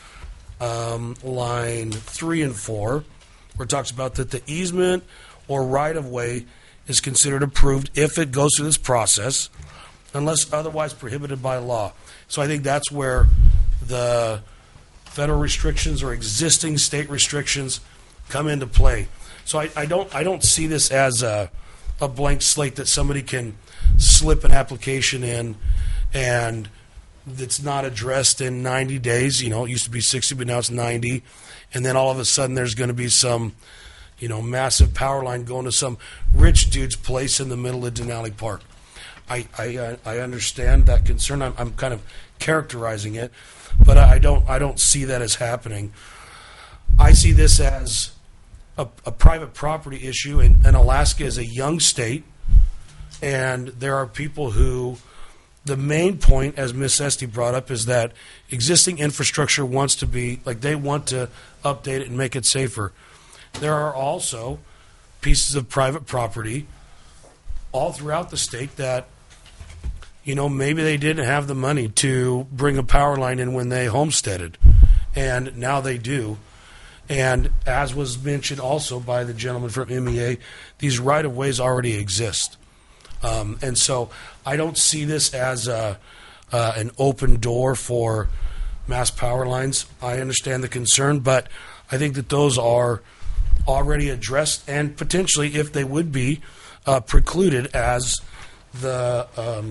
line 3 and 4, where it talks about that the easement or right-of-way is considered approved if it goes through this process, unless otherwise prohibited by law. So I think that's where the federal restrictions or existing state restrictions come into play. So I don't see this as a blank slate that somebody can slip an application in and it's not addressed in 90 days. You know, it used to be 60, but now it's 90. And then all of a sudden there's going to be some, you know, massive power line going to some rich dude's place in the middle of Denali Park. I understand that concern. I'm kind of characterizing it, but I don't see that as happening. I see this as a private property issue, and Alaska is a young state, and there are people who, the main point, as Ms. Esty brought up, is that existing infrastructure wants to be, like, they want to update it and make it safer. There are also pieces of private property all throughout the state that, you know, maybe they didn't have the money to bring a power line in when they homesteaded, and now they do. And as was mentioned also by the gentleman from MEA, these right-of-ways already exist. And so I don't see this as an open door for mass power lines. I understand the concern, but I think that those are already addressed and potentially, if they would be, precluded as the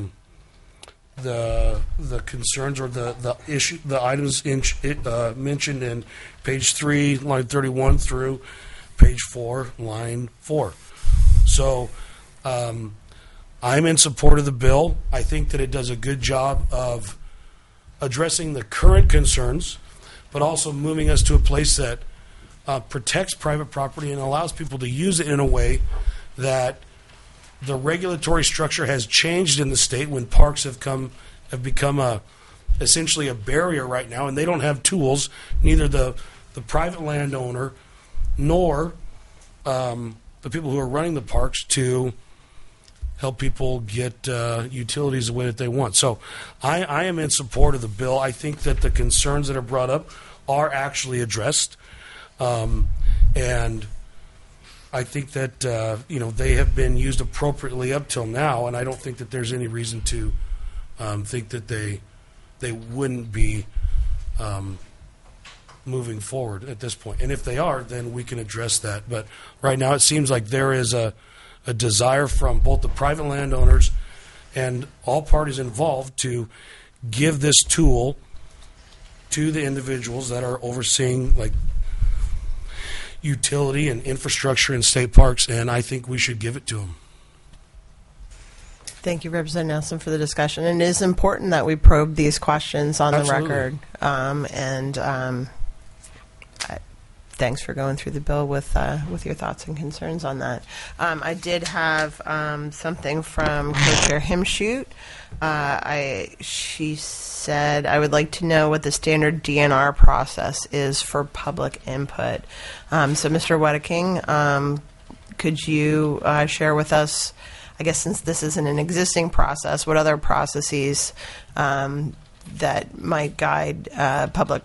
concerns or the issue, the items mentioned in page 3, line 31 through page 4, line 4. So I'm in support of the bill. I think that it does a good job of addressing the current concerns, but also moving us to a place that protects private property and allows people to use it in a way that the regulatory structure has changed in the state when parks have become essentially a barrier right now, and they don't have tools, neither the private landowner nor the people who are running the parks, to help people get utilities the way that they want. So I am in support of the bill. I think that the concerns that are brought up are actually addressed, and I think that they have been used appropriately up till now, and I don't think that there's any reason to think that they wouldn't be moving forward at this point. And if they are, then we can address that. But right now, it seems like there is a desire from both the private landowners and all parties involved to give this tool to the individuals that are overseeing, like, utility and infrastructure in state parks, and I think we should give it to them. Thank you, Representative Nelson, for the discussion. And it is important that we probe these questions on Absolutely. the record. Thanks for going through the bill with your thoughts and concerns on that. I did have something from Co-Chair Himshoot. She said, I would like to know what the standard DNR process is for public input. So, Mr. Wedeking, could you share with us, I guess since this isn't an existing process, what other processes that might guide public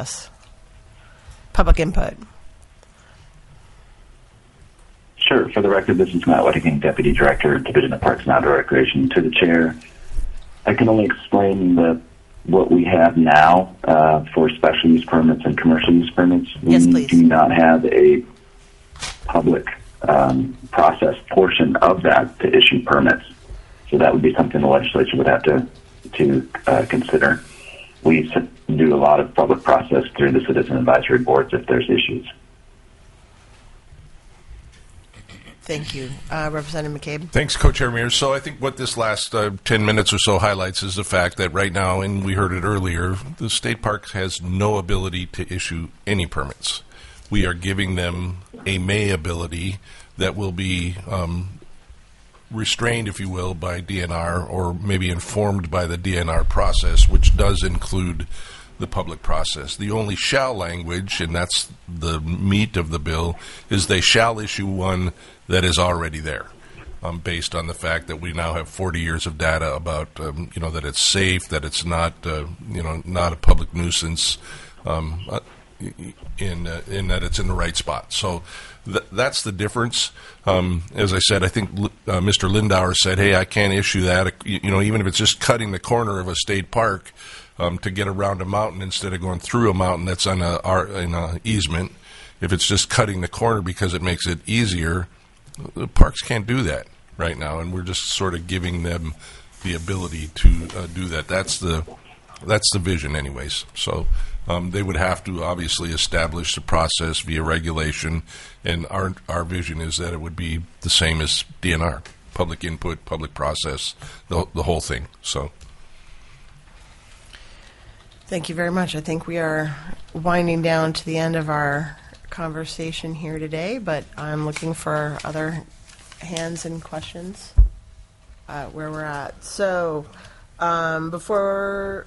input? Sure. For the record, this is Matt Wedeking, Deputy Director, Division of Parks and Outdoor Recreation. To the Chair, I can only explain what we have now for special use permits and commercial use permits. Yes, we please. do not have a public process portion of that to issue permits. So that would be something the legislature would have to consider. We do a lot of public process through the citizen advisory boards if there's issues. Thank you. Representative McCabe. Thanks, Co-Chair Mears. So I think what this last 10 minutes or so highlights is the fact that right now, and we heard it earlier, the state park has no ability to issue any permits. We are giving them a may ability that will be restrained, if you will, by DNR, or maybe informed by the DNR process, which does include the public process. The only shall language, and that's the meat of the bill, is they shall issue one that is already there, based on the fact that we now have 40 years of data about, that it's safe, that it's not, not a public nuisance. in that it's in the right spot. So that's the difference. As I said, I think Mr. Lindauer said, "Hey, I can't issue that. Even if it's just cutting the corner of a state park to get around a mountain instead of going through a mountain that's on an easement. If it's just cutting the corner because it makes it easier, the parks can't do that right now, and we're just sort of giving them the ability to do that. That's the vision, anyways. So they would have to obviously establish the process via regulation, and our vision is that it would be the same as DNR: public input, public process, the whole thing. So. Thank you very much. I think we are winding down to the end of our conversation here today, but I'm looking for other hands and questions where we're at. So before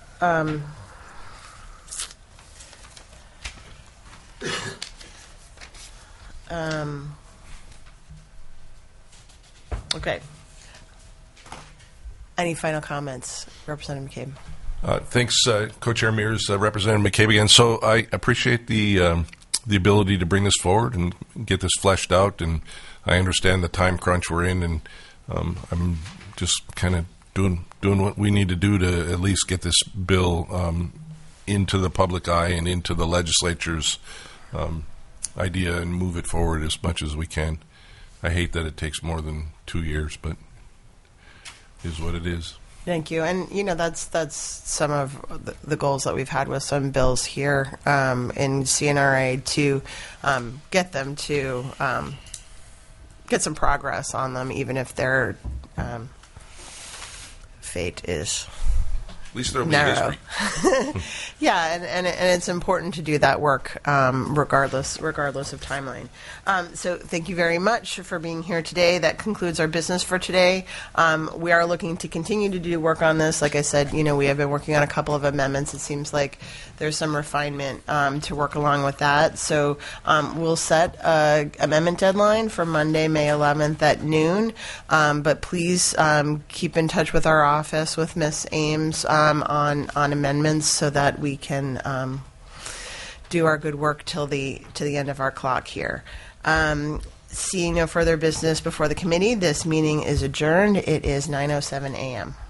okay. Any final comments, Representative McCabe? Thanks, Co-Chair Mears, Representative McCabe again. So I appreciate the ability to bring this forward and get this fleshed out, and I understand the time crunch we're in, and I'm just kind of doing what we need to do to at least get this bill into the public eye and into the legislature's idea and move it forward as much as we can. I hate that it takes more than 2 years, but it is what it is. Thank you. And, that's some of the goals that we've had with some bills here in CNRA to get them to get some progress on them, even if their fate is At least there'll be narrow. history. Yeah, and it's important to do that work regardless of timeline. So thank you very much for being here today. That concludes our business for today. We are looking to continue to do work on this. Like I said, we have been working on a couple of amendments. It seems like there's some refinement to work along with that. So we'll set an amendment deadline for Monday, May 11th at noon. But please keep in touch with our office, with Ms. Ames, on amendments so that we can do our good work to the end of our clock here. Seeing no further business before the committee, this meeting is adjourned. It is 9:07 a.m.